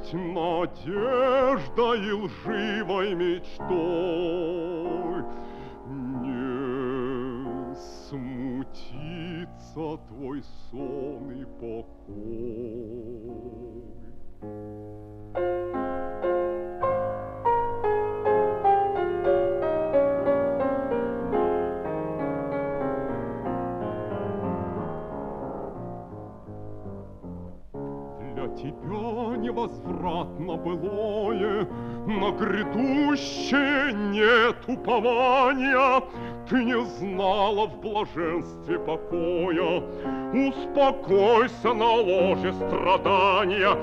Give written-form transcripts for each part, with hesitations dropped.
быть надеждой и лживой мечтой, не смутится твой сон и покой. Для тебя невозвратно былое, на грядущее нет упования. Ты не знала в блаженстве покоя, успокойся на ложе страдания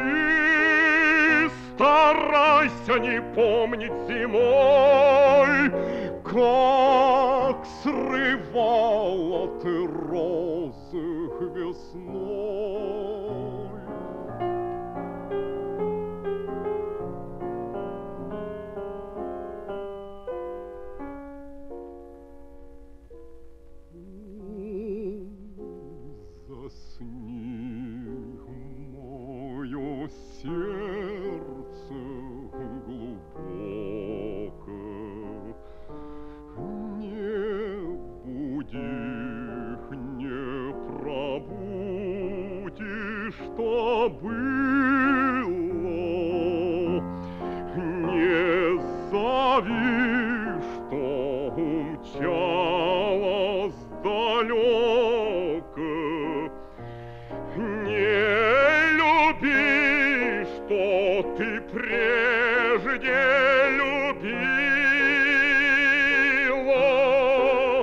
и старайся не помнить зимой, как срывала ты розы весной. Засни, мое сердце глубоко, не буди, не пробуди, что было, не зови, что умчалась далеко. Не люби, что ты прежде любила.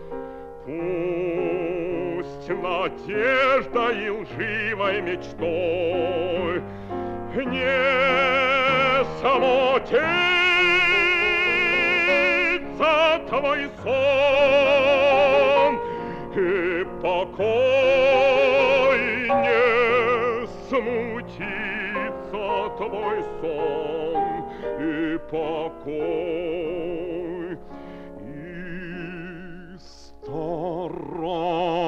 Пусть надеждой и лживой мечтой не смутится твой сон и покой, не смутится твой сон и покой, и старайся